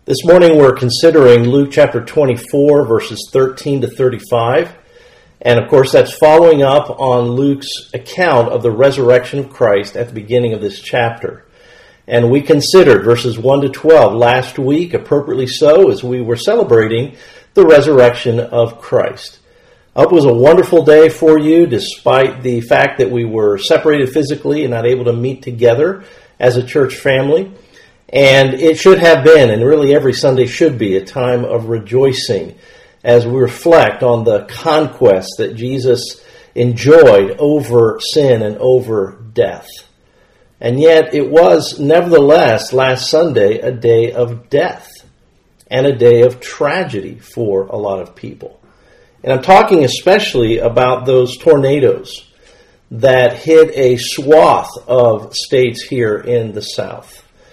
This morning we're considering Luke chapter 24, verses 13 to 35. And of course that's following up on Luke's account of the resurrection of Christ at the beginning of this chapter. And we considered verses 1 to 12 last week, appropriately so, as we were celebrating the resurrection of Christ. I hope it was a wonderful day for you, despite the fact that we were separated physically and not able to meet together as a church family. And it should have been, and really every Sunday should be, a time of rejoicing as we reflect on the conquest that Jesus enjoyed over sin and over death. And yet it was nevertheless last Sunday a day of death and a day of tragedy for a lot of people. And I'm talking especially about those tornadoes that hit a swath of states here in the South.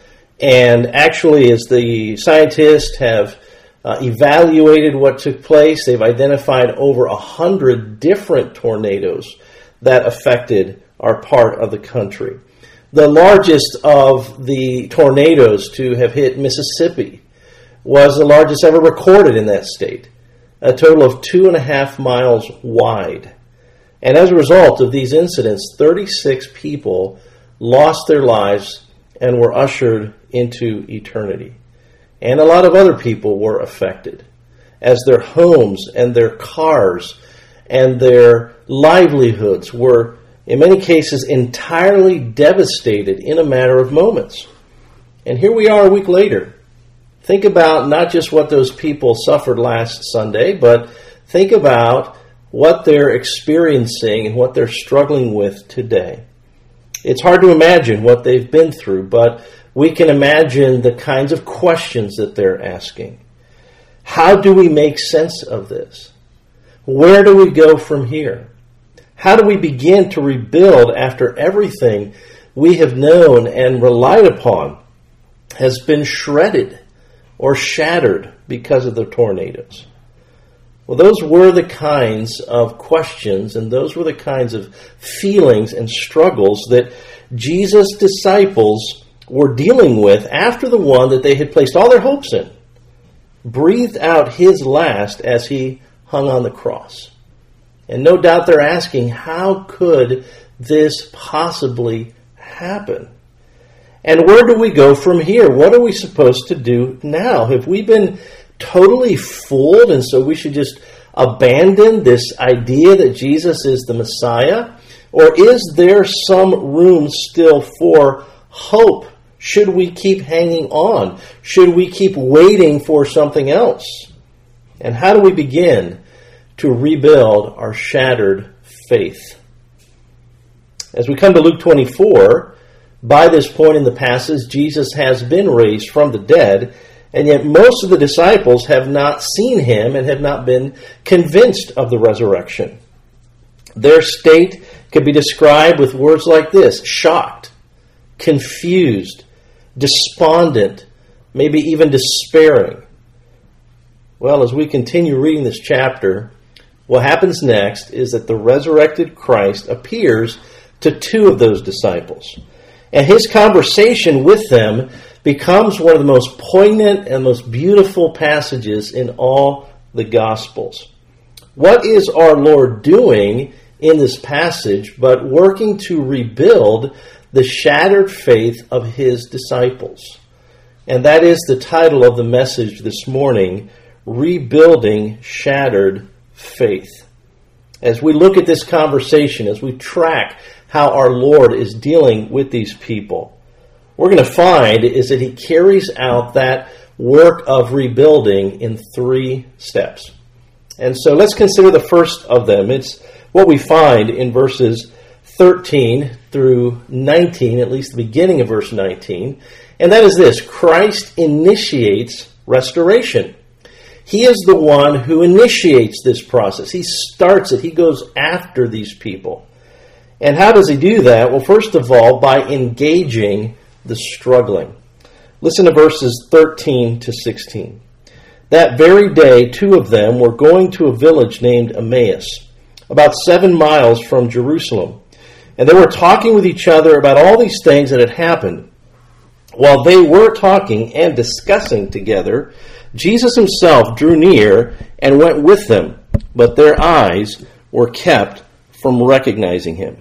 And actually, as the scientists have evaluated what took place, they've identified over 100 different tornadoes that affected our part of the country. The largest of the tornadoes to have hit Mississippi was the largest ever recorded in that state, a total of 2.5 miles wide. And as a result of these incidents, 36 people lost their lives and were ushered into eternity. And a lot of other people were affected as their homes and their cars and their livelihoods were, in many cases, entirely devastated in a matter of moments. And here we are a week later. Think about not just what those people suffered last Sunday, but think about what they're experiencing and what they're struggling with today. It's hard to imagine what they've been through, but we can imagine the kinds of questions that they're asking. How do we make sense of this? Where do we go from here? How do we begin to rebuild after everything we have known and relied upon has been shredded or shattered because of the tornadoes? Well, those were the kinds of questions and those were the kinds of feelings and struggles that Jesus' disciples were dealing with after the one that they had placed all their hopes in breathed out his last as he hung on the cross. And no doubt they're asking, how could this possibly happen? And where do we go from here? What are we supposed to do now? Have we been totally fooled, and so we should just abandon this idea that Jesus is the Messiah? Or is there some room still for hope? Should we keep hanging on? Should we keep waiting for something else? And how do we begin to rebuild our shattered faith? As we come to Luke 24, by this point in the passage, Jesus has been raised from the dead, and yet most of the disciples have not seen him and have not been convinced of the resurrection. Their state can be described with words like this: shocked, confused, despondent, maybe even despairing. Well, as we continue reading this chapter, what happens next is that the resurrected Christ appears to two of those disciples. And his conversation with them becomes one of the most poignant and most beautiful passages in all the Gospels. What is our Lord doing in this passage but working to rebuild the shattered faith of his disciples? And that is the title of the message this morning, Rebuilding Shattered Faith. As we look at this conversation, as we track how our Lord is dealing with these people, we're going to find is that he carries out that work of rebuilding in 3 steps. And so let's consider the first of them. It's what we find in verses 13 through 19, at least the beginning of verse 19. And that is this: Christ initiates restoration. He is the one who initiates this process. He starts it. He goes after these people. And how does he do that? Well, first of all, by engaging the struggling. Listen to verses 13 to 16. That very day, 2 of them were going to a village named Emmaus, about 7 miles from Jerusalem. And they were talking with each other about all these things that had happened. While they were talking and discussing together, Jesus himself drew near and went with them, but their eyes were kept from recognizing him.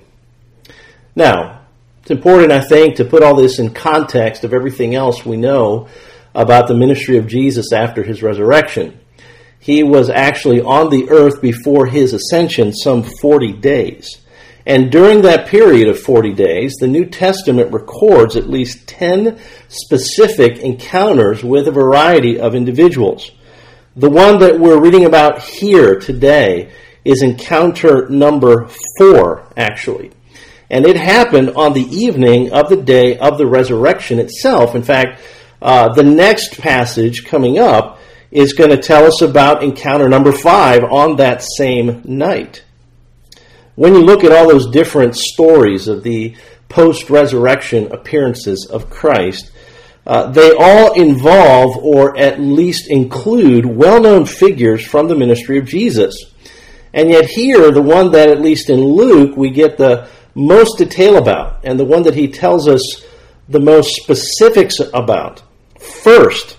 Now, it's important, I think, to put all this in context of everything else we know about the ministry of Jesus after his resurrection. He was actually on the earth before his ascension some 40 days. And during that period of 40 days, the New Testament records at least 10 specific encounters with a variety of individuals. The one that we're reading about here today is encounter number 4, actually. And it happened on the evening of the day of the resurrection itself. In fact, the next passage coming up is going to tell us about encounter number 5 on that same night. When you look at all those different stories of the post-resurrection appearances of Christ, they all involve or at least include well-known figures from the ministry of Jesus. And yet here, the one that at least in Luke we get the most detail about, and the one that he tells us the most specifics about. First,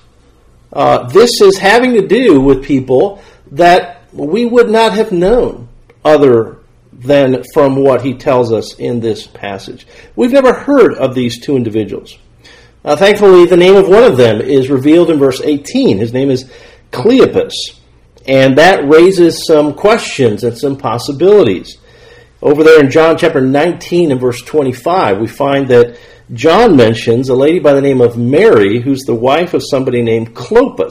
this is having to do with people that we would not have known other than from what he tells us in this passage. We've never heard of these two individuals. Thankfully, the name of one of them is revealed in verse 18. His name is Cleopas, and that raises some questions and some possibilities. Over there in John chapter 19 and verse 25, we find that John mentions a lady by the name of Mary, who's the wife of somebody named Clopas.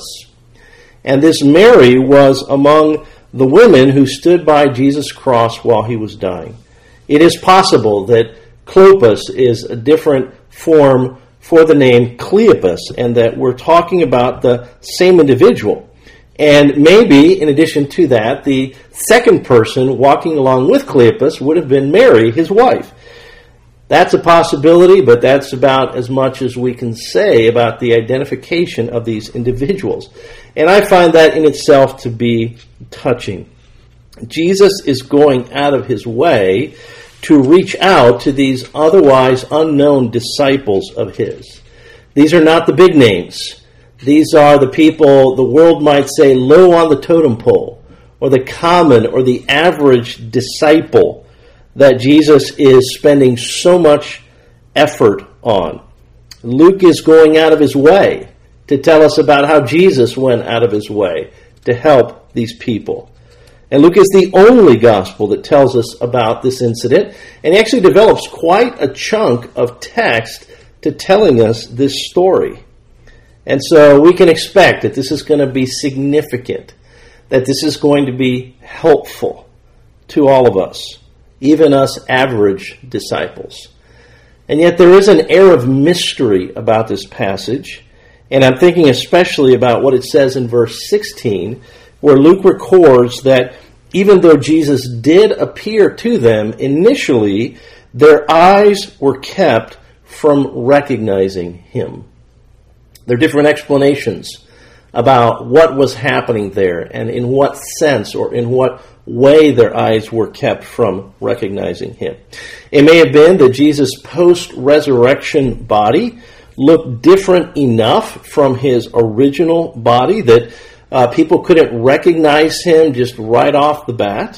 And this Mary was among the women who stood by Jesus' cross while he was dying. It is possible that Clopas is a different form for the name Cleopas, and that we're talking about the same individual. And maybe, in addition to that, the second person walking along with Cleopas would have been Mary, his wife. That's a possibility, but that's about as much as we can say about the identification of these individuals. And I find that in itself to be touching. Jesus is going out of his way to reach out to these otherwise unknown disciples of his. These are not the big names. These are the people the world might say low on the totem pole, or the common or the average disciple that Jesus is spending so much effort on. Luke is going out of his way to tell us about how Jesus went out of his way to help these people. And Luke is the only gospel that tells us about this incident, and he actually develops quite a chunk of text to telling us this story. And so we can expect that this is going to be significant, that this is going to be helpful to all of us, even us average disciples. And yet there is an air of mystery about this passage, and I'm thinking especially about what it says in verse 16, where Luke records that even though Jesus did appear to them initially, their eyes were kept from recognizing him. There are different explanations about what was happening there and in what sense or in what way their eyes were kept from recognizing him. It may have been that Jesus' post-resurrection body looked different enough from his original body that people couldn't recognize him just right off the bat.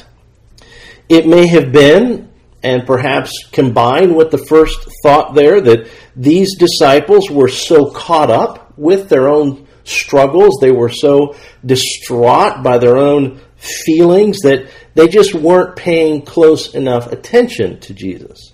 It may have been, and perhaps combined with the first thought there, that these disciples were so caught up with their own struggles, they were so distraught by their own feelings that they just weren't paying close enough attention to Jesus.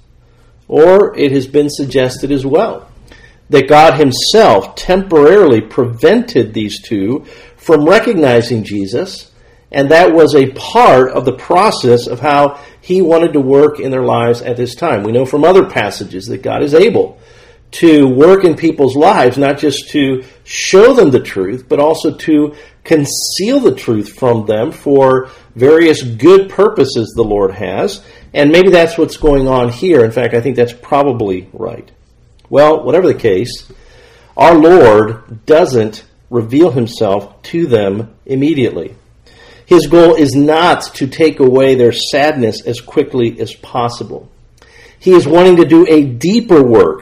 Or it has been suggested as well that God himself temporarily prevented these two from recognizing Jesus, and that was a part of the process of how he wanted to work in their lives at this time. We know from other passages that God is able to work in people's lives, not just to show them the truth, but also to conceal the truth from them for various good purposes the Lord has. And maybe that's what's going on here. In fact, I think that's probably right. Well, whatever the case, our Lord doesn't reveal himself to them immediately. His goal is not to take away their sadness as quickly as possible. He is wanting to do a deeper work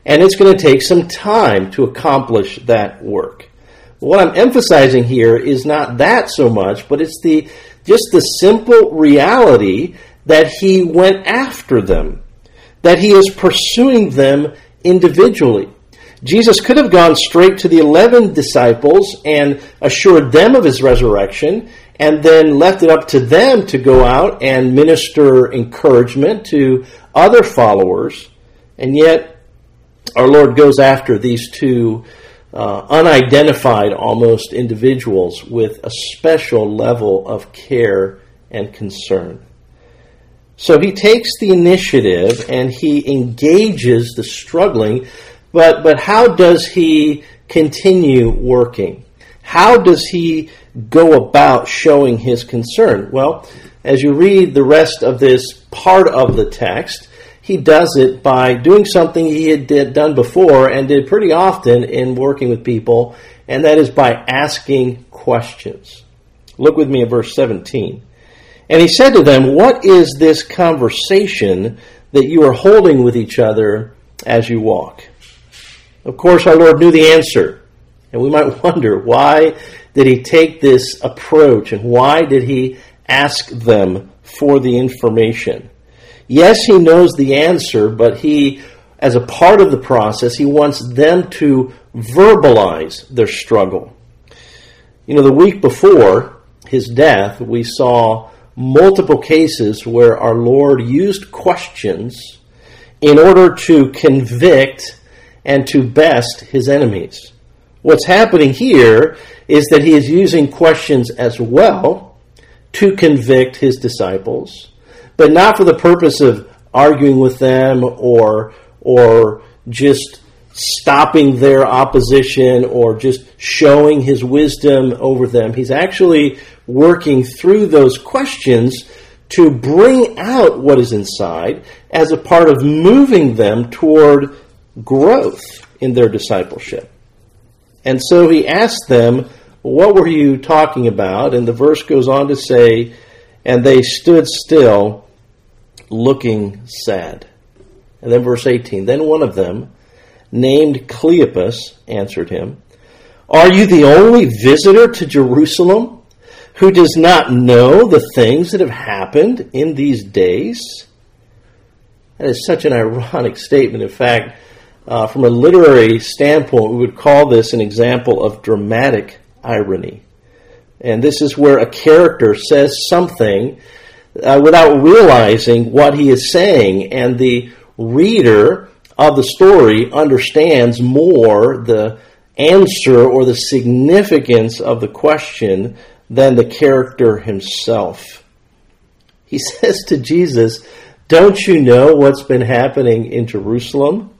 and it's going to take some time to accomplish that work. What I'm emphasizing here is not that so much, but it's just the simple reality that he went after them, that he is pursuing them individually. Jesus could have gone straight to the 11 disciples and assured them of his resurrection, and then left it up to them to go out and minister encouragement to other followers. And yet, our Lord goes after these two unidentified almost individuals with a special level of care and concern. So he takes the initiative and he engages the struggling, but how does he continue working? How does he go about showing his concern? Well, as you read the rest of this part of the text, he does it by doing something he had done before and did pretty often in working with people, and that is by asking questions. Look with me at verse 17. And he said to them, "What is this conversation that you are holding with each other as you walk?" Of course, our Lord knew the answer. And we might wonder, why did he take this approach and why did he ask them for the information? Yes, he knows the answer, but he, as a part of the process, he wants them to verbalize their struggle. You know, the week before his death, we saw multiple cases where our Lord used questions in order to convict and to best his enemies. What's happening here is that he is using questions as well to convict his disciples, but not for the purpose of arguing with them or just stopping their opposition or just showing his wisdom over them. He's actually working through those questions to bring out what is inside as a part of moving them toward growth in their discipleship. And so he asked them, "What were you talking about?" And the verse goes on to say, "And they stood still, looking sad." And then verse 18, "Then one of them, named Cleopas, answered him, 'Are you the only visitor to Jerusalem who does not know the things that have happened in these days?'" That is such an ironic statement. In fact, from a literary standpoint, we would call this an example of dramatic irony. And this is where a character says something without realizing what he is saying, and the reader of the story understands more the answer or the significance of the question than the character himself. He says to Jesus, "Don't you know what's been happening in Jerusalem?"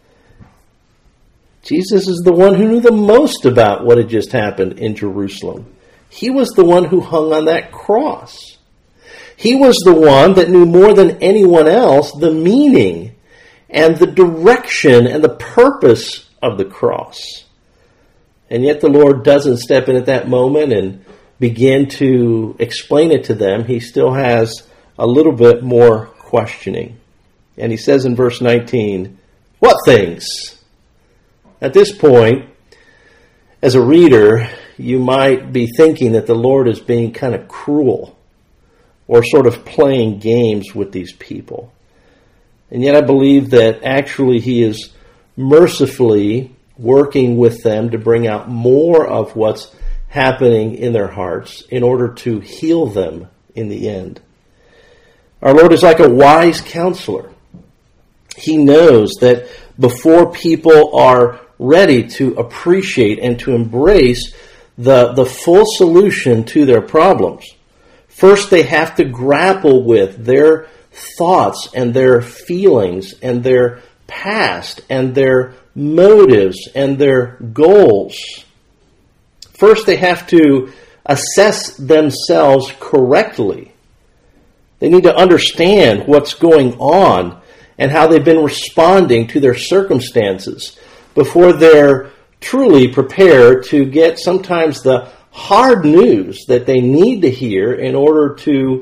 Jesus is the one who knew the most about what had just happened in Jerusalem. He was the one who hung on that cross. He was the one that knew more than anyone else the meaning and the direction and the purpose of the cross. And yet the Lord doesn't step in at that moment and begin to explain it to them. He still has a little bit more questioning. And he says in verse 19, "What things?" At this point, as a reader, you might be thinking that the Lord is being kind of cruel or sort of playing games with these people. And yet I believe that actually he is mercifully working with them to bring out more of what's happening in their hearts in order to heal them in the end. Our Lord is like a wise counselor. He knows that before people are ready to appreciate and to embrace the full solution to their problems, first they have to grapple with their thoughts and their feelings and their past and their motives and their goals. First they have to assess themselves correctly. They need to understand what's going on and how they've been responding to their circumstances before they're truly prepared to get sometimes the hard news that they need to hear in order to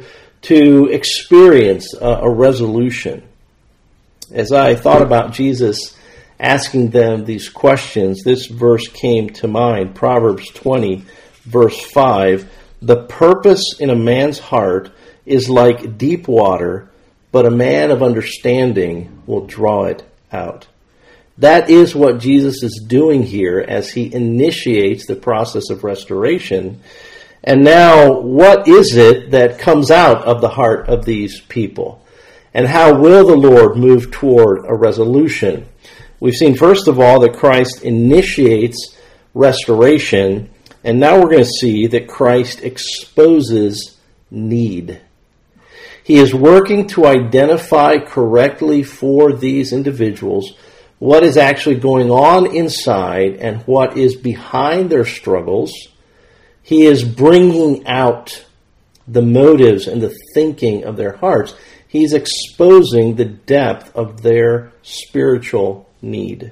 experience a resolution. As I thought about Jesus asking them these questions, this verse came to mind, Proverbs 20, verse 5. The purpose in a man's heart is like deep water, but a man of understanding will draw it out. That is what Jesus is doing here as he initiates the process of restoration. And now, what is it that comes out of the heart of these people? And how will the Lord move toward a resolution? We've seen, first of all, that Christ initiates restoration, and now we're going to see that Christ exposes need. He is working to identify correctly for these individuals what is actually going on inside and what is behind their struggles. He is bringing out the motives and the thinking of their hearts. He's exposing the depth of their spiritual need.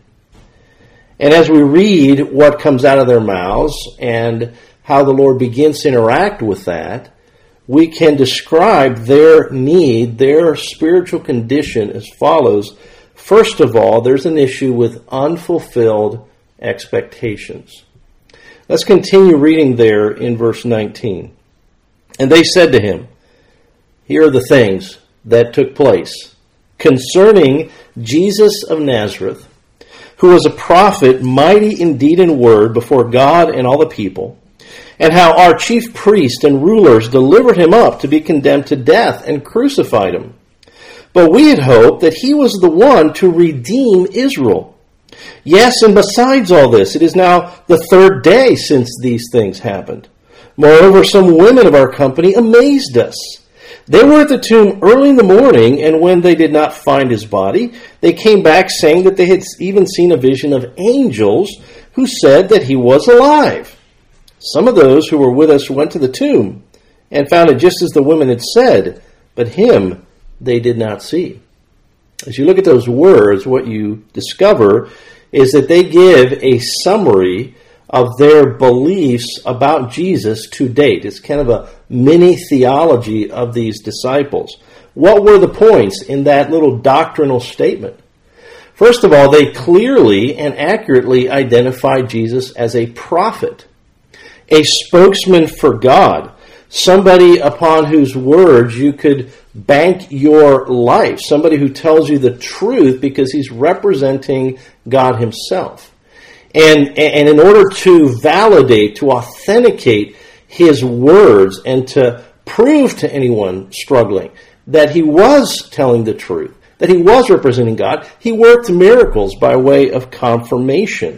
And as we read what comes out of their mouths and how the Lord begins to interact with that, we can describe their need, their spiritual condition as follows. First of all, there's an issue with unfulfilled expectations. Let's continue reading there in verse 19. And they said to him, here are the things that took place concerning Jesus of Nazareth, who was a prophet, mighty in deed and word before God and all the people, and how our chief priests and rulers delivered him up to be condemned to death and crucified him. But we had hoped that he was the one to redeem Israel. Yes, and besides all this, it is now the third day since these things happened. Moreover, some women of our company amazed us. They were at the tomb early in the morning, and when they did not find his body, they came back saying that they had even seen a vision of angels who said that he was alive. Some of those who were with us went to the tomb and found it just as the women had said, but him they did not see. As you look at those words, what you discover is that they give a summary of their beliefs about Jesus to date. It's kind of a mini theology of these disciples. What were the points in that little doctrinal statement? First of all, they clearly and accurately identified Jesus as a prophet, a spokesman for God, somebody upon whose words you could bank your life, somebody who tells you the truth because he's representing God himself. And in order to validate, to authenticate his words and to prove to anyone struggling that he was telling the truth, that he was representing God, he worked miracles by way of confirmation.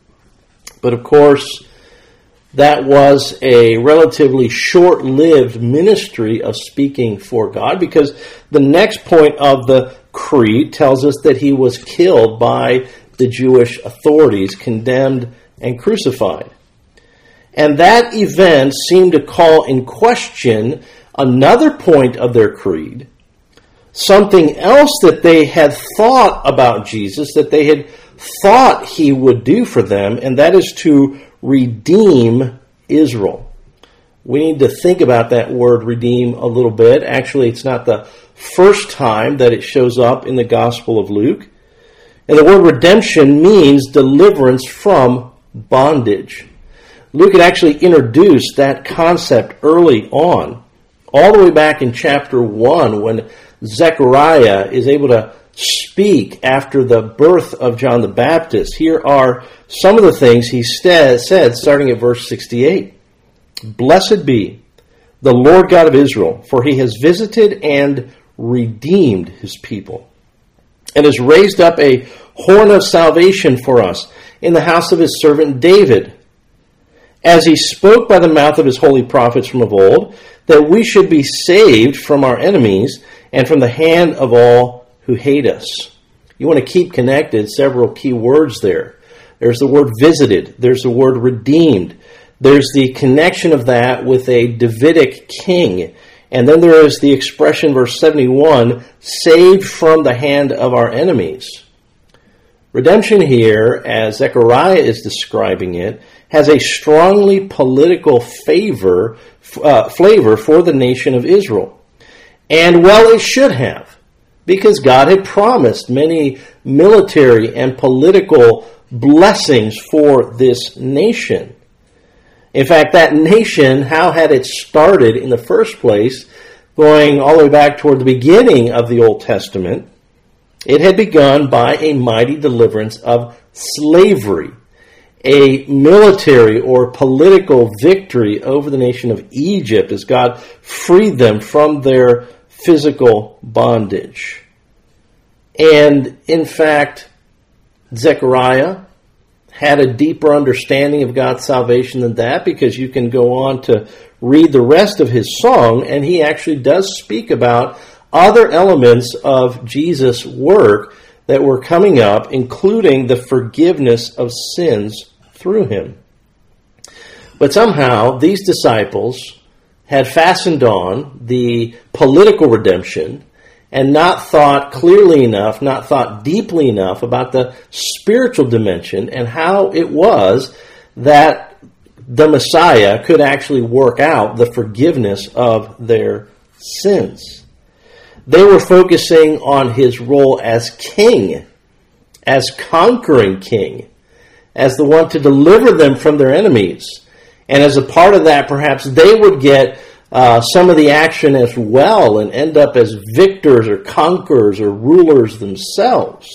But of course, that was a relatively short-lived ministry of speaking for God, because the next point of the creed tells us that he was killed by the Jewish authorities, condemned and crucified. And that event seemed to call in question another point of their creed, something else that they had thought about Jesus, that they had thought he would do for them, and that is to redeem Israel. We need to think about that word redeem a little bit. Actually, it's not the first time that it shows up in the Gospel of Luke. And the word redemption means deliverance from bondage. Luke had actually introduced that concept early on, all the way back in chapter 1, when Zechariah is able to speak after the birth of John the Baptist. Here are some of the things he said, starting at verse 68. Blessed be the Lord God of Israel, for he has visited and redeemed his people, and has raised up a horn of salvation for us in the house of his servant David, as he spoke by the mouth of his holy prophets from of old, that we should be saved from our enemies and from the hand of all who hate us. You want to keep connected several key words there. There's the word visited. There's the word redeemed. There's the connection of that with a Davidic king. And then there is the expression, verse 71, saved from the hand of our enemies. Redemption here, as Zechariah is describing it, has a strongly political flavor for the nation of Israel. And well, it should have. because God had promised many military and political blessings for this nation. In fact, that nation, how had it started in the first place, going all the way back toward the beginning of the Old Testament? It had begun by a mighty deliverance of slavery, a military or political victory over the nation of Egypt as God freed them from their physical bondage. And in fact, Zechariah had a deeper understanding of God's salvation than that, because you can go on to read the rest of his song, and he actually does speak about other elements of Jesus' work that were coming up, including the forgiveness of sins through him. But somehow these disciples had fastened on the political redemption and not thought clearly enough, not thought deeply enough about the spiritual dimension and how it was that the Messiah could actually work out the forgiveness of their sins. They were focusing on his role as king, as conquering king, as the one to deliver them from their enemies. And as a part of that, perhaps they would get some of the action as well and end up as victors or conquerors or rulers themselves.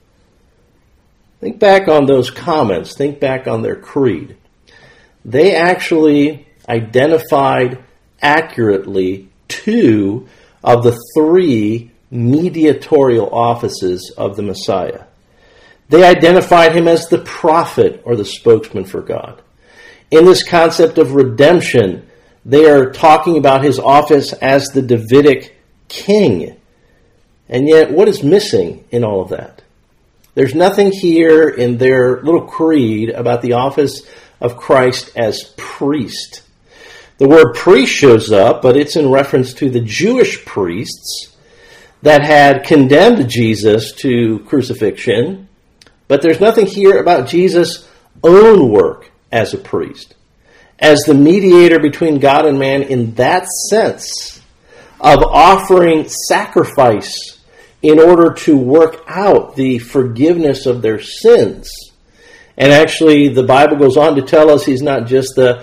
Think back on those comments. Think back on their creed. They actually identified accurately two of the three mediatorial offices of the Messiah. They identified him as the prophet or the spokesman for God. In this concept of redemption, they are talking about his office as the Davidic king. And yet, what is missing in all of that? There's nothing here in their little creed about the office of Christ as priest. The word priest shows up, but it's in reference to the Jewish priests that had condemned Jesus to crucifixion. But there's nothing here about Jesus' own work as a priest, as the mediator between God and man in that sense of offering sacrifice in order to work out the forgiveness of their sins. And actually, the Bible goes on to tell us he's not just the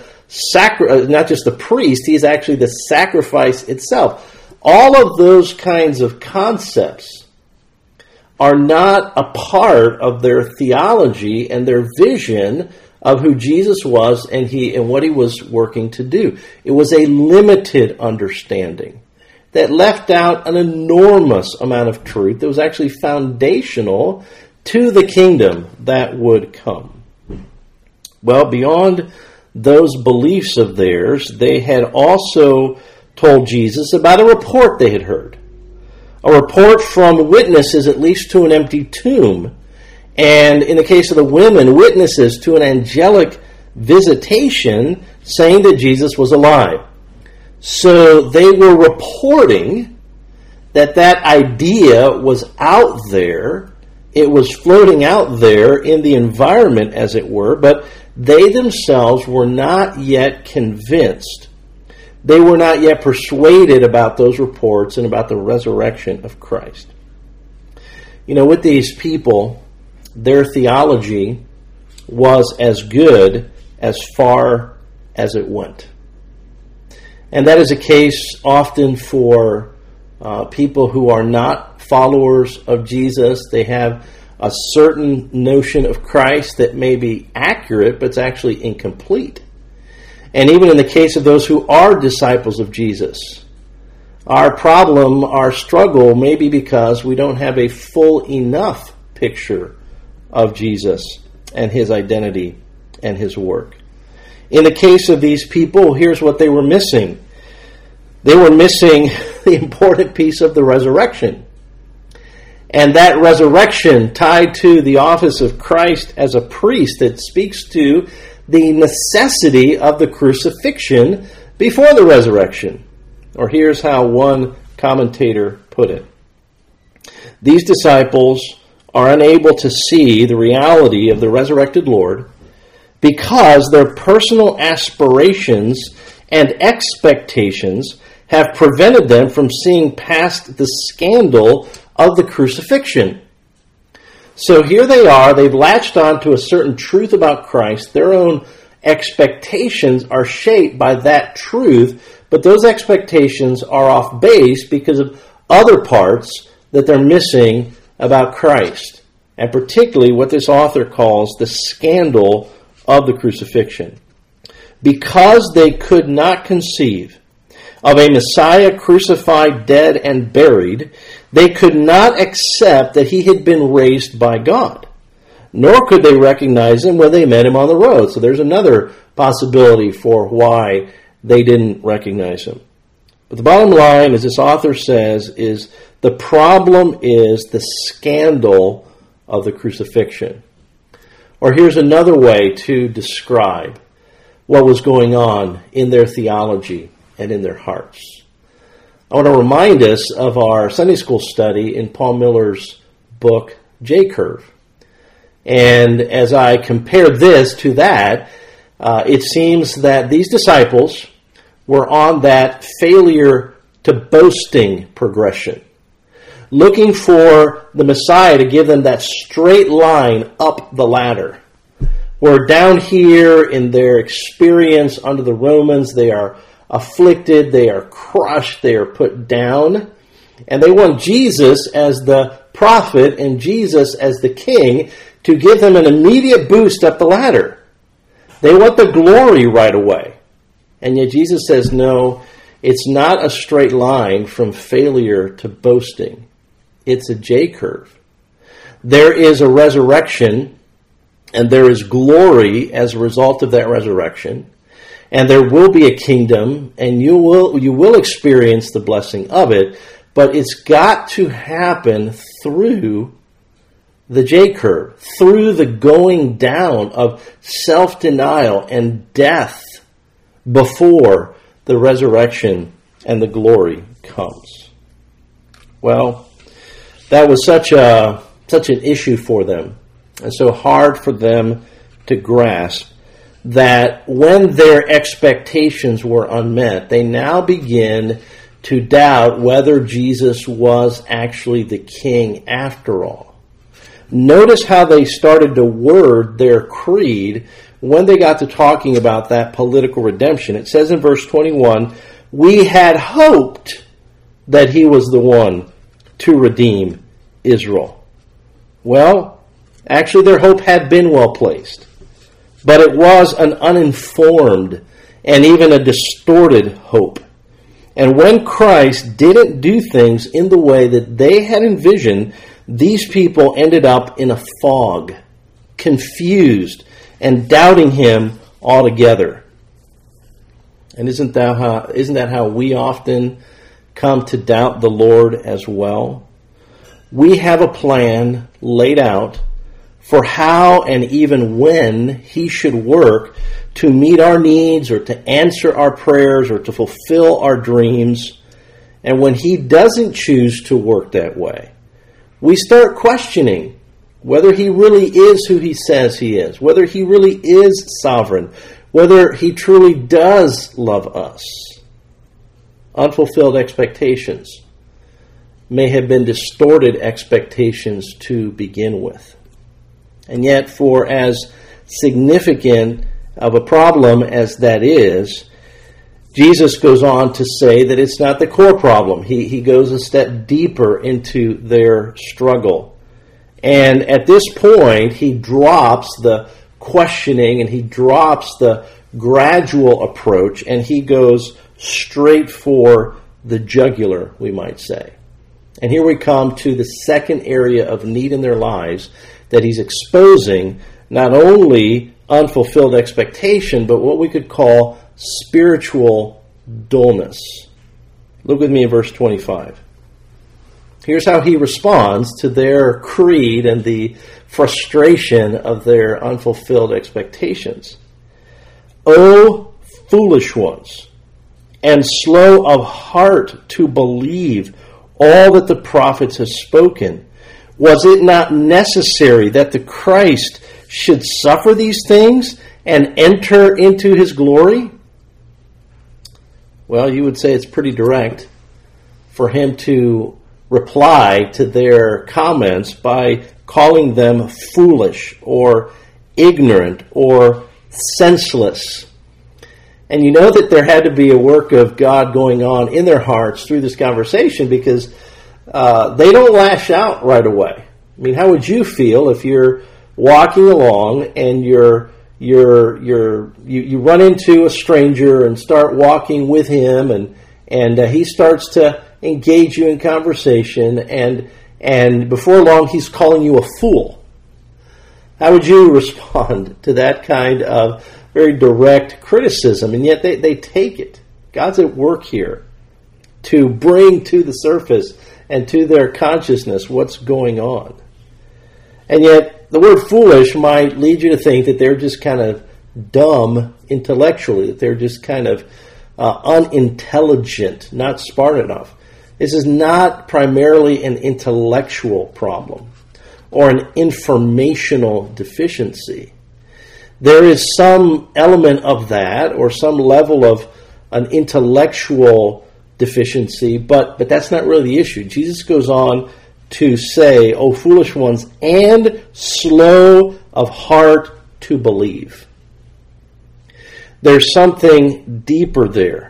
priest, he's actually the sacrifice itself. All of those kinds of concepts are not a part of their theology and their vision of who Jesus was and what he was working to do. It was a limited understanding that left out an enormous amount of truth that was actually foundational to the kingdom that would come. Well, beyond those beliefs of theirs, they had also told Jesus about a report they had heard. A report from witnesses, at least to an empty tomb. And in the case of the women, witnesses to an angelic visitation saying that Jesus was alive. So they were reporting that idea was out there. It was floating out there in the environment, as it were, but they themselves were not yet convinced. They were not yet persuaded about those reports and about the resurrection of Christ. You know, with these people, their theology was as good as far as it went. And that is a case often for people who are not followers of Jesus. They have a certain notion of Christ that may be accurate, but it's actually incomplete. And even in the case of those who are disciples of Jesus, our problem, our struggle, may be because we don't have a full enough picture of Jesus and his identity and his work. In the case of these people, here's what they were missing. They were missing the important piece of the resurrection. And that resurrection tied to the office of Christ as a priest that speaks to the necessity of the crucifixion before the resurrection. Or here's how one commentator put it. These disciples are unable to see the reality of the resurrected Lord because their personal aspirations and expectations have prevented them from seeing past the scandal of the crucifixion. So here they are, they've latched on to a certain truth about Christ. Their own expectations are shaped by that truth, but those expectations are off base because of other parts that they're missing about Christ, and particularly what this author calls the scandal of the crucifixion. Because they could not conceive of a Messiah crucified, dead, and buried, they could not accept that he had been raised by God, nor could they recognize him when they met him on the road. So there's another possibility for why they didn't recognize him. But the bottom line, as this author says, is the problem is the scandal of the crucifixion. Or here's another way to describe what was going on in their theology and in their hearts. I want to remind us of our Sunday school study in Paul Miller's book, J-Curve. And as I compare this to that, it seems that these disciples were on that failure to boasting progression, looking for the Messiah to give them that straight line up the ladder. Where down here in their experience under the Romans, they are afflicted, they are crushed, they are put down. And they want Jesus as the prophet and Jesus as the king to give them an immediate boost up the ladder. They want the glory right away. And yet Jesus says, no, it's not a straight line from failure to boasting. It's a J-curve. There is a resurrection, and there is glory as a result of that resurrection. And there will be a kingdom, and you will experience the blessing of it, but it's got to happen through the J-curve, through the going down of self-denial and death before the resurrection and the glory comes. Well, that was such an issue for them, and so hard for them to grasp, that when their expectations were unmet, they now begin to doubt whether Jesus was actually the king after all. Notice how they started to word their creed when they got to talking about that political redemption. It says in verse 21, we had hoped that he was the one to redeem Israel. Well, actually their hope had been well placed. But it was an uninformed and even a distorted hope. And when Christ didn't do things in the way that they had envisioned, these people ended up in a fog, confused, and doubting him altogether. And isn't that how we often come to doubt the Lord as well? We have a plan laid out for how and even when he should work to meet our needs or to answer our prayers or to fulfill our dreams. And when he doesn't choose to work that way, we start questioning whether he really is who he says he is, whether he really is sovereign, whether he truly does love us. Unfulfilled expectations may have been distorted expectations to begin with. And yet, for as significant of a problem as that is, Jesus goes on to say that it's not the core problem. He goes a step deeper into their struggle. And at this point, he drops the questioning and he drops the gradual approach, and he goes straight for the jugular, we might say. And here we come to the second area of need in their lives that he's exposing, not only unfulfilled expectation, but what we could call spiritual dullness. Look with me in verse 25. Here's how he responds to their creed and the frustration of their unfulfilled expectations. O foolish ones, and slow of heart to believe all that the prophets have spoken. Was it not necessary that the Christ should suffer these things and enter into his glory? Well, you would say it's pretty direct for him to reply to their comments by calling them foolish or ignorant or senseless. And you know that there had to be a work of God going on in their hearts through this conversation, because they don't lash out right away. I mean, how would you feel if you're walking along and you run into a stranger and start walking with him, and he starts to engage you in conversation, and before long he's calling you a fool? How would you respond to that kind of very direct criticism? And yet they take it. God's at work here to bring to the surface and to their consciousness what's going on. And yet the word foolish might lead you to think that they're just kind of dumb intellectually, that they're just kind of unintelligent, not smart enough. This is not primarily an intellectual problem or an informational deficiency. There is some element of that, or some level of an intellectual deficiency, but that's not really the issue. Jesus goes on to say, "O foolish ones, and slow of heart to believe." There's something deeper there.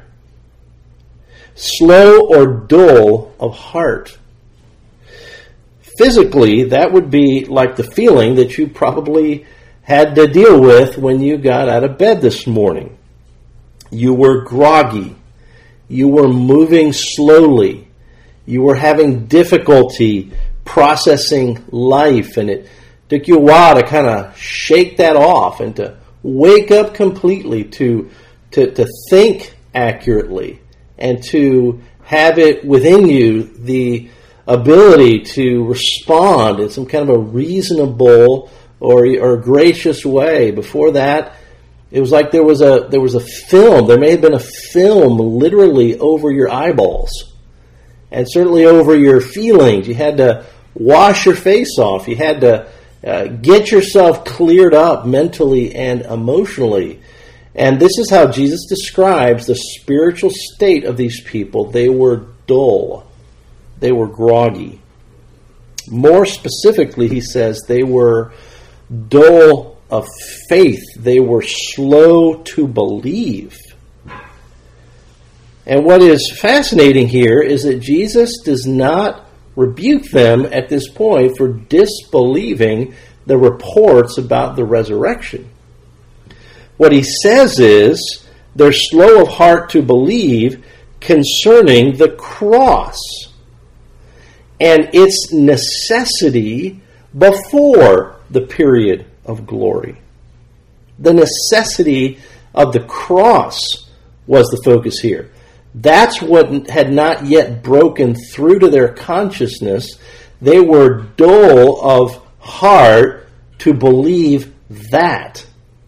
Slow or dull of heart. Physically, that would be like the feeling that you probably had to deal with when you got out of bed this morning. You were groggy. You were moving slowly. You were having difficulty processing life, and it took you a while to kind of shake that off and to wake up completely, to think accurately, and to have it within you the ability to respond in some kind of a reasonable or gracious way. Before that, it was like there was a film. There may have been a film literally over your eyeballs, and certainly over your feelings. You had to wash your face off. You had to get yourself cleared up mentally and emotionally. And this is how Jesus describes the spiritual state of these people. They were dull. They were groggy. More specifically, he says they were dull of faith. They were slow to believe. And what is fascinating here is that Jesus does not rebuke them at this point for disbelieving the reports about the resurrection. What he says is they're slow of heart to believe concerning the cross and its necessity before the period of glory. The necessity of the cross was the focus here. That's what had not yet broken through to their consciousness. They were dull of heart to believe that.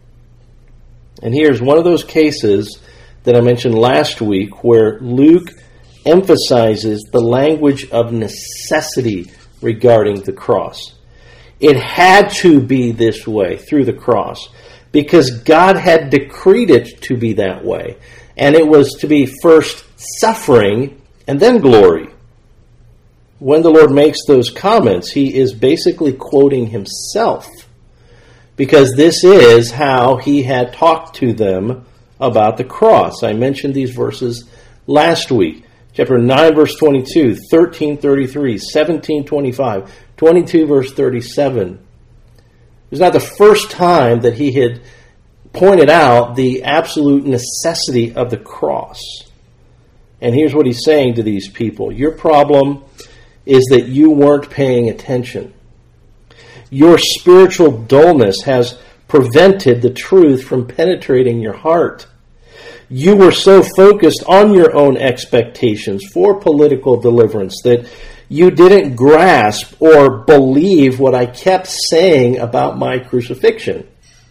And here's one of those cases that I mentioned last week where Luke emphasizes the language of necessity regarding the cross. It had to be this way through the cross because God had decreed it to be that way. And it was to be first suffering and then glory. When the Lord makes those comments, he is basically quoting himself, because this is how he had talked to them about the cross. I mentioned these verses last week. Chapter 9, verse 22, 13:33, 17:25, 22, verse 37. It was not the first time that he had pointed out the absolute necessity of the cross. And here's what he's saying to these people. Your problem is that you weren't paying attention. Your spiritual dullness has prevented the truth from penetrating your heart. You were so focused on your own expectations for political deliverance that you didn't grasp or believe what I kept saying about my crucifixion.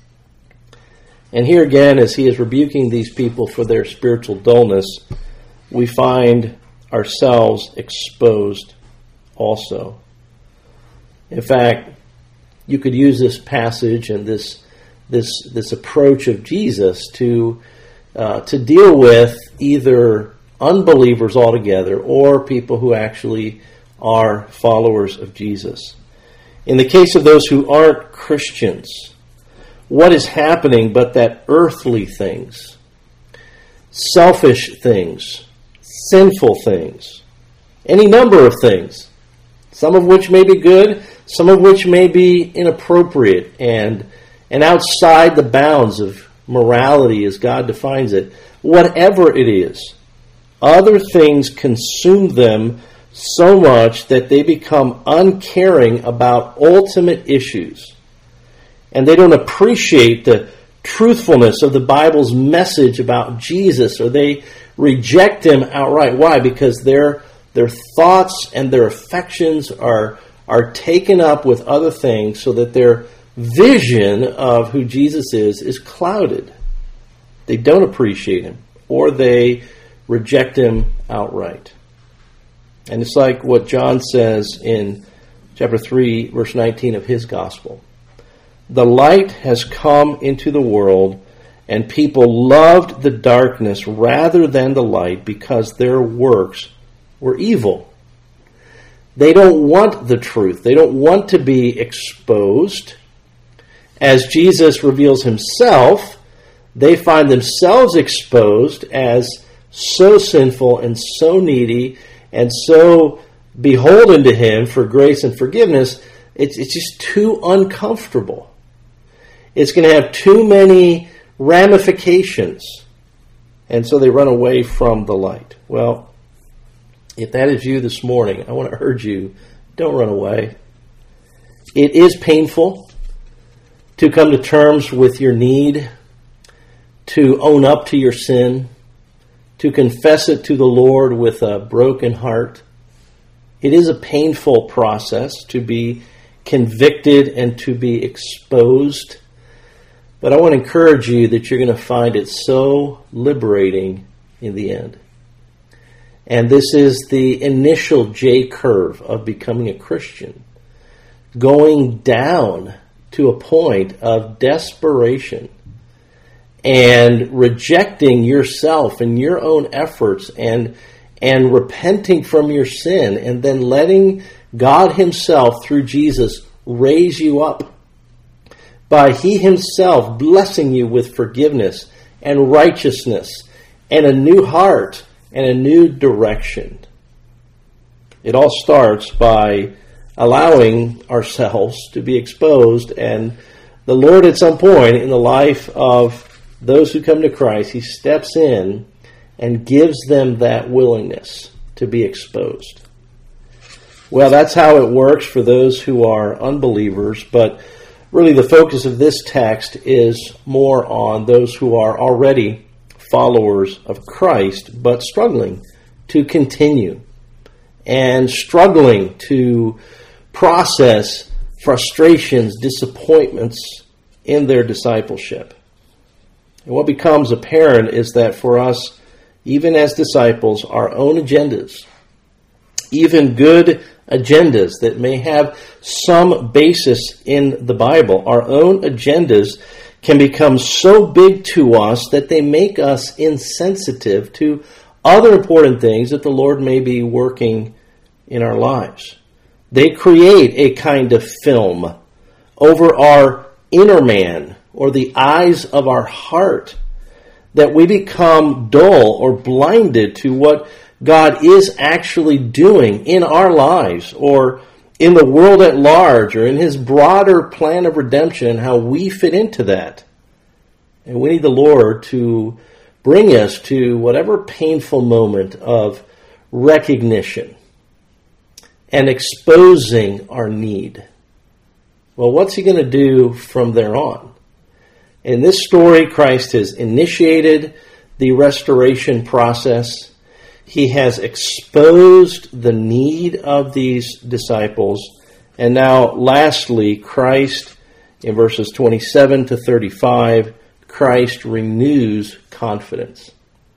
And here again, as he is rebuking these people for their spiritual dullness, we find ourselves exposed also. In fact, you could use this passage and this approach of Jesus to deal with either unbelievers altogether or people who actually are followers of Jesus. In the case of those who aren't Christians, what is happening but that earthly things, selfish things, sinful things, any number of things, some of which may be good, some of which may be inappropriate and outside the bounds of morality as God defines it, whatever it is, other things consume them so much that they become uncaring about ultimate issues. And they don't appreciate the truthfulness of the Bible's message about Jesus, or they reject him outright. Why? Because their thoughts and their affections are taken up with other things, so that their vision of who Jesus is clouded. They don't appreciate him, or they reject him outright. And it's like what John says in chapter 3, verse 19 of his gospel. The light has come into the world, and people loved the darkness rather than the light because their works were evil. They don't want the truth. They don't want to be exposed. As Jesus reveals himself, they find themselves exposed as so sinful and so needy and so beholden to him for grace and forgiveness. It's just too uncomfortable. It's going to have too many ramifications. And so they run away from the light. Well, if that is you this morning, I want to urge you, don't run away. It is painful to come to terms with your need, to own up to your sin, to confess it to the Lord with a broken heart. It is a painful process to be convicted and to be exposed. But I want to encourage you that you're going to find it so liberating in the end. And this is the initial J-curve of becoming a Christian. Going down to a point of desperation and rejecting yourself and your own efforts and repenting from your sin, and then letting God himself through Jesus raise you up by he himself blessing you with forgiveness and righteousness and a new heart and a new direction. It all starts by allowing ourselves to be exposed, and the Lord at some point in the life of those who come to Christ, he steps in and gives them that willingness to be exposed. Well, that's how it works for those who are unbelievers, but really the focus of this text is more on those who are already followers of Christ, but struggling to continue and struggling to process frustrations, disappointments in their discipleship. And what becomes apparent is that for us, even as disciples, our own agendas, even good agendas that may have some basis in the Bible, our own agendas can become so big to us that they make us insensitive to other important things that the Lord may be working in our lives. They create a kind of film over our inner man, or the eyes of our heart, that we become dull or blinded to what God is actually doing in our lives, or in the world at large, or in his broader plan of redemption, and how we fit into that. And we need the Lord to bring us to whatever painful moment of recognition and exposing our need. Well, what's he going to do from there on? In this story, Christ has initiated the restoration process. He has exposed the need of these disciples. And now, lastly, Christ, in verses 27 to 35, Christ renews confidence.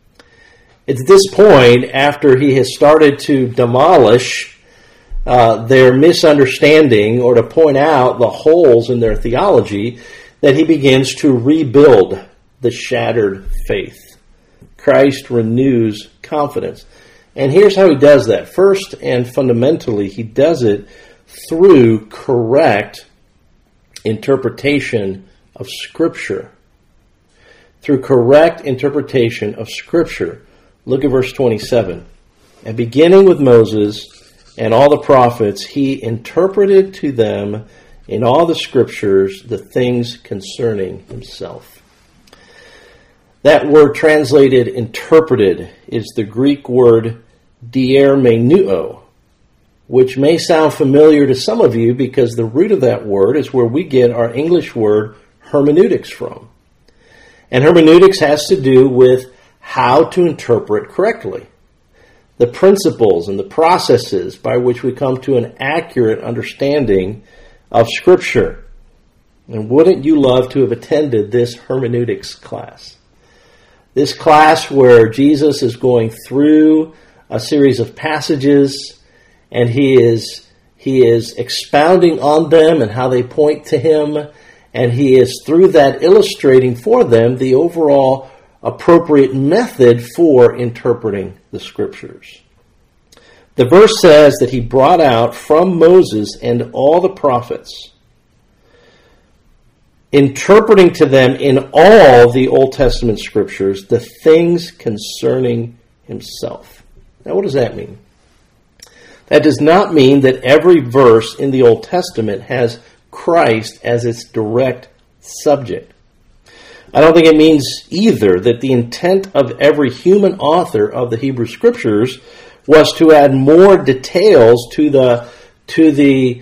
It's this point, after he has started to demolish their misunderstanding, or to point out the holes in their theology, that he begins to rebuild the shattered faith. Christ renews confidence. And here's how he does that. First and fundamentally, he does it through correct interpretation of Scripture. Through correct interpretation of Scripture. Look at verse 27. And beginning with Moses and all the prophets, he interpreted to them in all the Scriptures the things concerning himself. That word translated interpreted is the Greek word diermeneuo, which may sound familiar to some of you because the root of that word is where we get our English word hermeneutics from. And hermeneutics has to do with how to interpret correctly. The principles and the processes by which we come to an accurate understanding of Scripture. And wouldn't you love to have attended this hermeneutics class? This class where Jesus is going through a series of passages and he is expounding on them and how they point to him, and he is through that illustrating for them the overall appropriate method for interpreting the Scriptures. The verse says that he brought out from Moses and all the prophets, interpreting to them in all the Old Testament Scriptures the things concerning himself. Now, what does that mean? That does not mean that every verse in the Old Testament has Christ as its direct subject. I don't think it means either that the intent of every human author of the Hebrew Scriptures was to add more details to the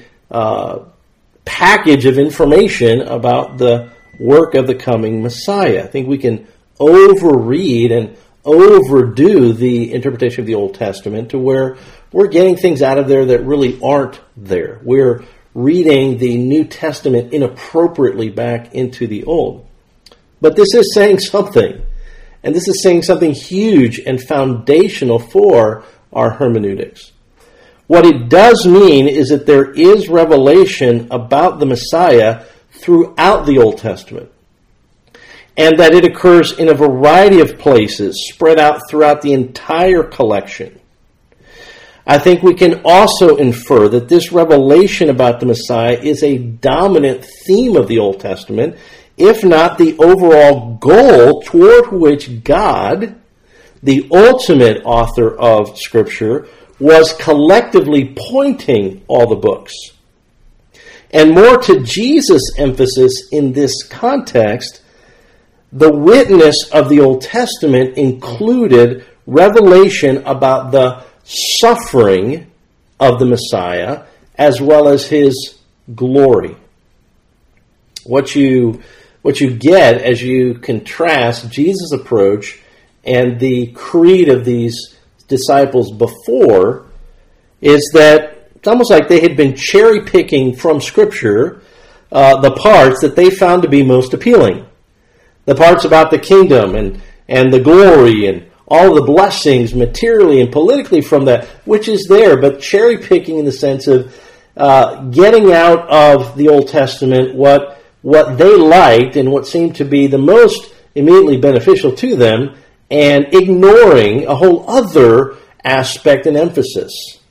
package of information about the work of the coming Messiah. I think we can overread and overdo the interpretation of the Old Testament to where we're getting things out of there that really aren't there. We're reading the New Testament inappropriately back into the Old. But this is saying something. And this is saying something huge and foundational for our hermeneutics. What it does mean is that there is revelation about the Messiah throughout the Old Testament, and that it occurs in a variety of places spread out throughout the entire collection. I think we can also infer that this revelation about the Messiah is a dominant theme of the Old Testament, if not the overall goal toward which God, the ultimate author of Scripture, was collectively pointing all the books. And more to Jesus' emphasis in this context, the witness of the Old Testament included revelation about the suffering of the Messiah as well as his glory. What you get as you contrast Jesus' approach and the creed of these disciples before is that it's almost like they had been cherry-picking from Scripture the parts that they found to be most appealing. The parts about the kingdom and the glory and all the blessings materially and politically from that, which is there, but cherry-picking in the sense of getting out of the Old Testament what they liked and what seemed to be the most immediately beneficial to them, and ignoring a whole other aspect and emphasis.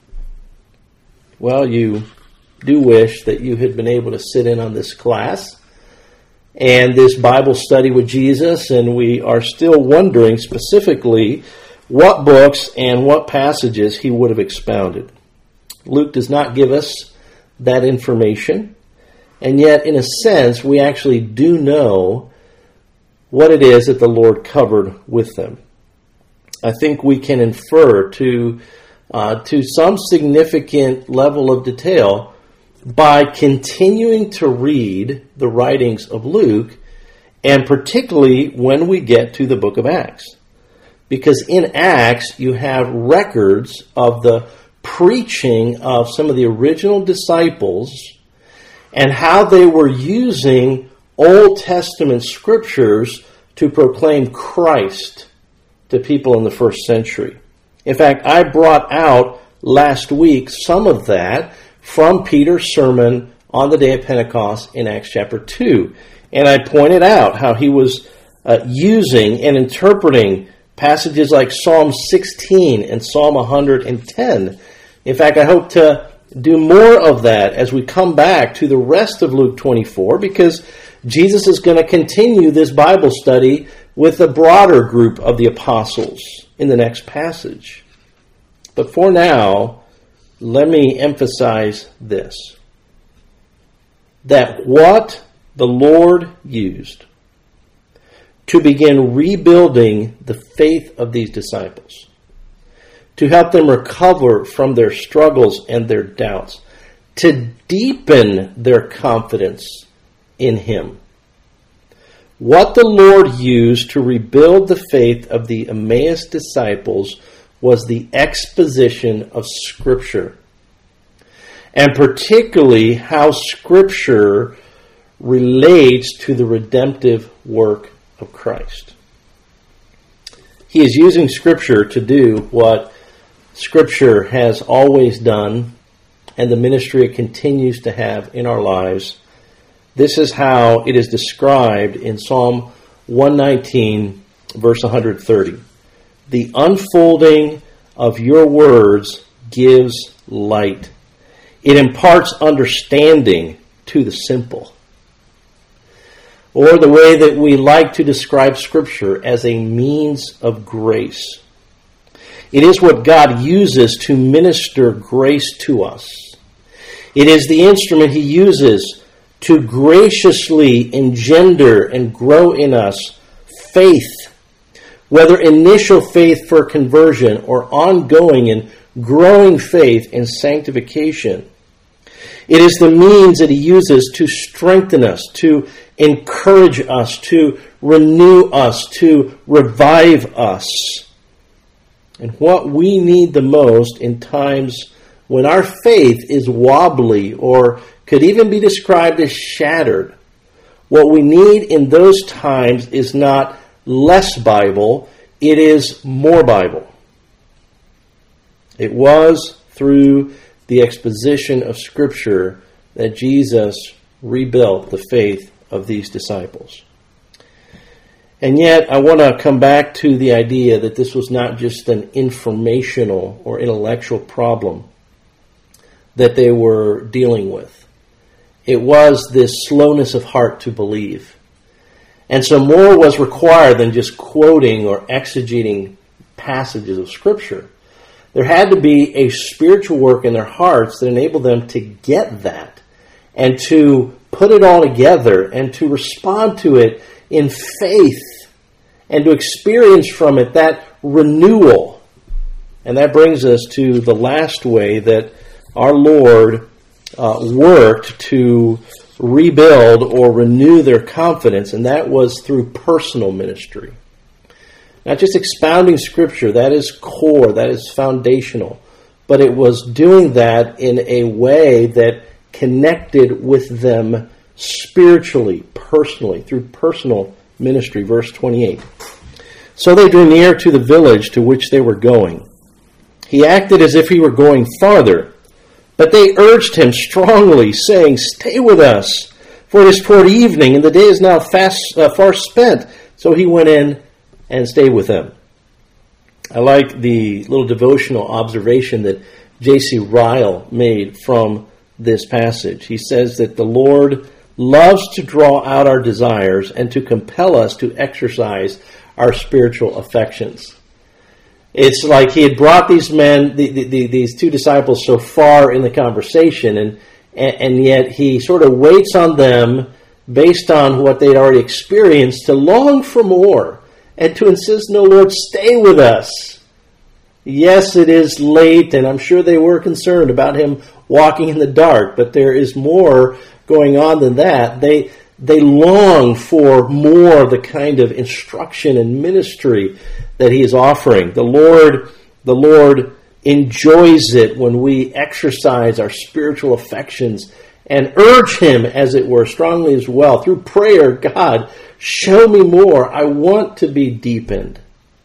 Well, you do wish that you had been able to sit in on this class and this Bible study with Jesus, and we are still wondering specifically what books and what passages he would have expounded. Luke does not give us that information, and yet, in a sense, we actually do know what it is that the Lord covered with them. I think we can infer to some significant level of detail by continuing to read the writings of Luke, and particularly when we get to the book of Acts. Because in Acts, you have records of the preaching of some of the original disciples and how they were using Old Testament scriptures to proclaim Christ to people in the first century. In fact, I brought out last week some of that from Peter's sermon on the day of Pentecost in Acts chapter 2. And I pointed out how he was using and interpreting Passages like Psalm 16 and Psalm 110. In fact, I hope to do more of that as we come back to the rest of Luke 24, because Jesus is going to continue this Bible study with a broader group of the apostles in the next passage. But for now, let me emphasize this, that what the Lord used to begin rebuilding the faith of these disciples, to help them recover from their struggles and their doubts, to deepen their confidence in Him. What the Lord used to rebuild the faith of the Emmaus disciples was the exposition of Scripture, and particularly how Scripture relates to the redemptive work of Christ. He is using Scripture to do what Scripture has always done, and the ministry it continues to have in our lives. This is how it is described in Psalm 119, verse 130. The unfolding of your words gives light. It imparts understanding to the simple. Or the way that we like to describe Scripture, as a means of grace. It is what God uses to minister grace to us. It is the instrument He uses to graciously engender and grow in us faith, whether initial faith for conversion or ongoing and growing faith in sanctification. It is the means that He uses to strengthen us, to encourage us, to renew us, to revive us. And what we need the most in times when our faith is wobbly or could even be described as shattered, what we need in those times is not less Bible, it is more Bible. It was through the exposition of Scripture that Jesus rebuilt the faith of these disciples. And yet, I want to come back to the idea that this was not just an informational or intellectual problem that they were dealing with. It was this slowness of heart to believe. And so more was required than just quoting or exegeting passages of Scripture. There had to be a spiritual work in their hearts that enabled them to get that and to put it all together and to respond to it in faith and to experience from it that renewal. And that brings us to the last way that our Lord worked to rebuild or renew their confidence, and that was through personal ministry. Not just expounding Scripture, that is core, that is foundational, but it was doing that in a way that connected with them spiritually, personally, through personal ministry. Verse 28. So they drew near to the village to which they were going. He acted as if he were going farther, but they urged him strongly, saying, "Stay with us, for it is toward evening, and the day is now far spent." So he went in and stayed with them. I like the little devotional observation that J.C. Ryle made from this passage. He says that the Lord loves to draw out our desires and to compel us to exercise our spiritual affections. It's like he had brought these men, these two disciples, so far in the conversation, and yet he sort of waits on them based on what they'd already experienced to long for more and to insist, "No, Lord, stay with us." Yes, it is late, and I'm sure they were concerned about him walking in the dark, but there is more going on than that. They long for more of the kind of instruction and ministry that he is offering. The Lord enjoys it when we exercise our spiritual affections and urge him, as it were, strongly as well, through prayer. "God, show me more. I want to be deepened."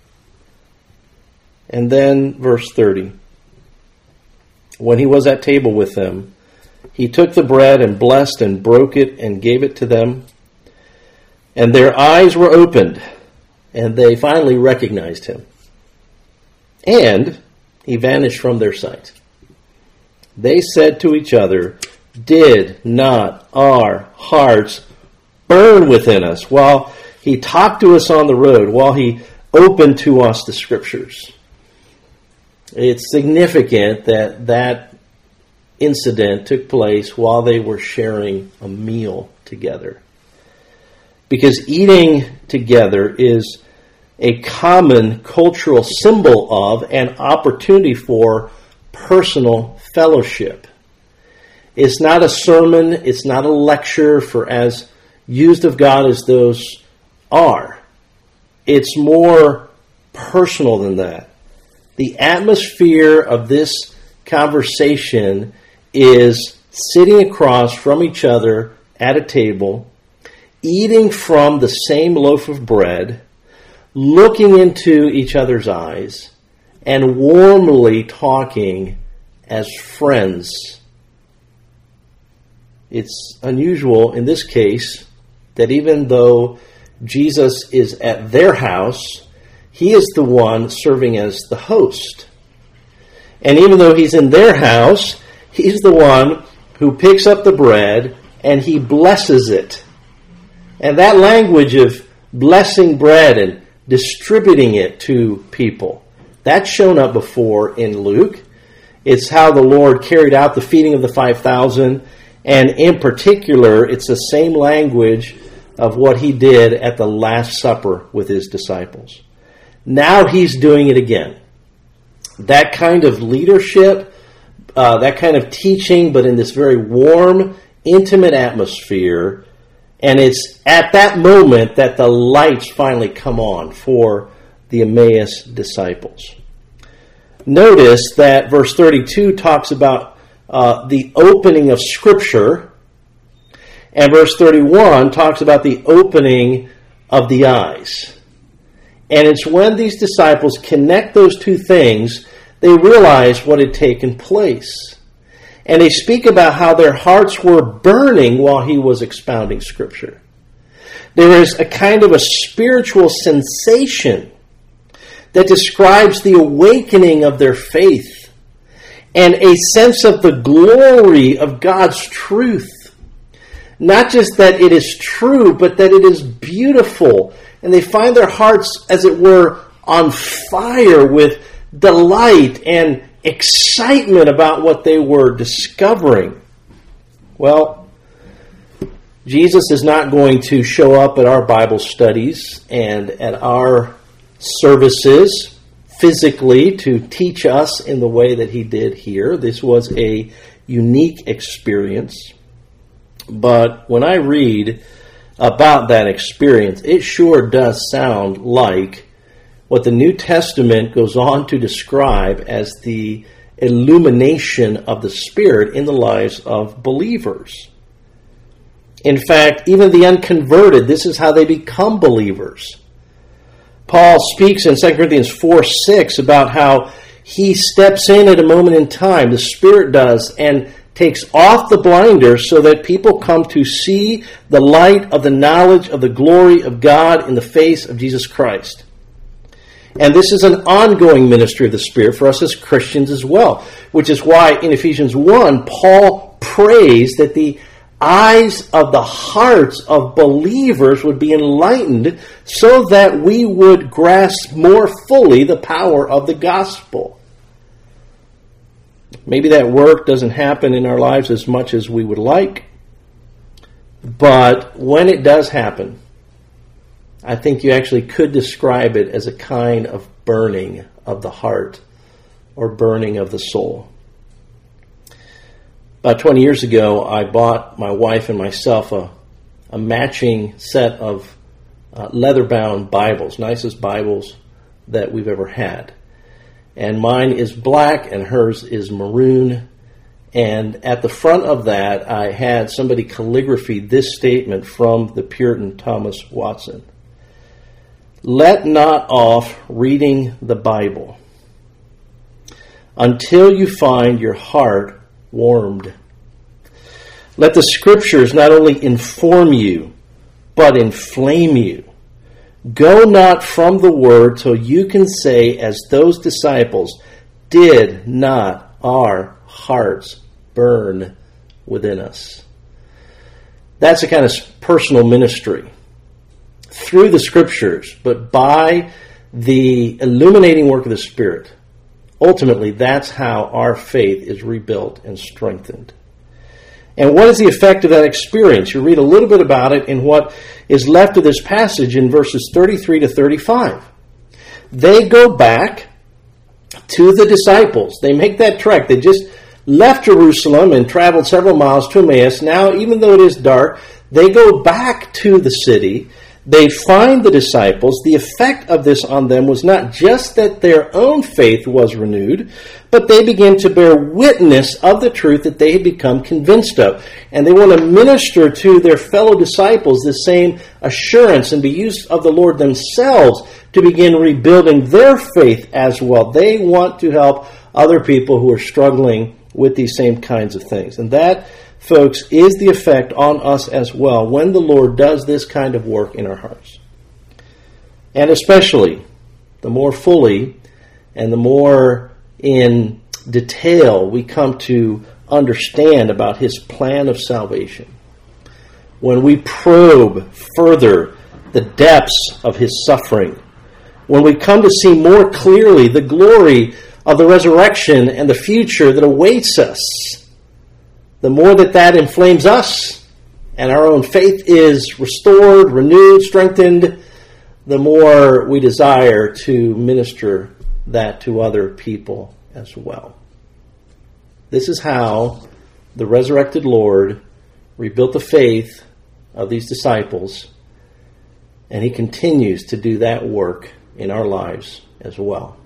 And then verse 30. When he was at table with them, he took the bread and blessed and broke it and gave it to them. And their eyes were opened, And they finally recognized him. And he vanished from their sight. They said to each other, "Did not our hearts burn within us while he talked to us on the road, while he opened to us the Scriptures?" It's significant that that incident took place while they were sharing a meal together. Because eating together is a common cultural symbol of and opportunity for personal fellowship. It's not a sermon, it's not a lecture for as used of God as those are. It's more personal than that. The atmosphere of this conversation is sitting across from each other at a table, eating from the same loaf of bread, looking into each other's eyes, and warmly talking as friends. It's unusual in this case that even though Jesus is at their house, he is the one serving as the host. And even though he's in their house, he's the one who picks up the bread and he blesses it. And that language of blessing bread and distributing it to people, that's shown up before in Luke. It's how the Lord carried out the feeding of the 5,000, and in particular, it's the same language of what he did at the Last Supper with his disciples. Now he's doing it again. That kind of leadership, that kind of teaching, but in this very warm, intimate atmosphere. And it's at that moment that the lights finally come on for the Emmaus disciples. Notice that verse 32 talks about the opening of Scripture, and verse 31 talks about the opening of the eyes. And it's when these disciples connect those two things, they realize what had taken place. And they speak about how their hearts were burning while he was expounding Scripture. There is a kind of a spiritual sensation that describes the awakening of their faith and a sense of the glory of God's truth. Not just that it is true, but that it is beautiful. And they find their hearts, as it were, on fire with delight and excitement about what they were discovering. Well, Jesus is not going to show up at our Bible studies and at our services physically to teach us in the way that he did here. This was a unique experience. But when I read about that experience, it sure does sound like what the New Testament goes on to describe as the illumination of the Spirit in the lives of believers. In fact, even the unconverted, this is how they become believers. Paul speaks in 2 Corinthians 4:6 about how he steps in at a moment in time, the Spirit does, and takes off the blinders so that people come to see the light of the knowledge of the glory of God in the face of Jesus Christ. And this is an ongoing ministry of the Spirit for us as Christians as well, which is why in Ephesians 1, Paul prays that the eyes of the hearts of believers would be enlightened so that we would grasp more fully the power of the gospel. Maybe that work doesn't happen in our lives as much as we would like, but when it does happen, I think you actually could describe it as a kind of burning of the heart or burning of the soul. About 20 years ago, I bought my wife and myself a matching set of leather-bound Bibles, nicest Bibles that we've ever had. And mine is black and hers is maroon. And at the front of that, I had somebody calligraphy this statement from the Puritan Thomas Watson. Let not off reading the Bible until you find your heart warmed. Let the Scriptures not only inform you, but inflame you, Go not from the word till you can say, as those disciples, did not our hearts burn within us? That's a kind of personal ministry through the Scriptures, but by the illuminating work of the Spirit. Ultimately, that's how our faith is rebuilt and strengthened. And what is the effect of that experience? You read a little bit about it in what is left of this passage in verses 33 to 35. They go back to the disciples. They make that trek. They just left Jerusalem and traveled several miles to Emmaus. Now, even though it is dark, they go back to the city. They find the disciples. The effect of this on them was not just that their own faith was renewed, but they began to bear witness of the truth that they had become convinced of. And they want to minister to their fellow disciples the same assurance and be used of the Lord themselves to begin rebuilding their faith as well. They want to help other people who are struggling with these same kinds of things. And that, folks, is the effect on us as well when the Lord does this kind of work in our hearts. And especially, the more fully and the more in detail we come to understand about His plan of salvation, when we probe further the depths of His suffering, when we come to see more clearly the glory of the resurrection and the future that awaits us, the more that inflames us and our own faith is restored, renewed, strengthened, the more we desire to minister that to other people as well. This is how the resurrected Lord rebuilt the faith of these disciples, and He continues to do that work in our lives as well.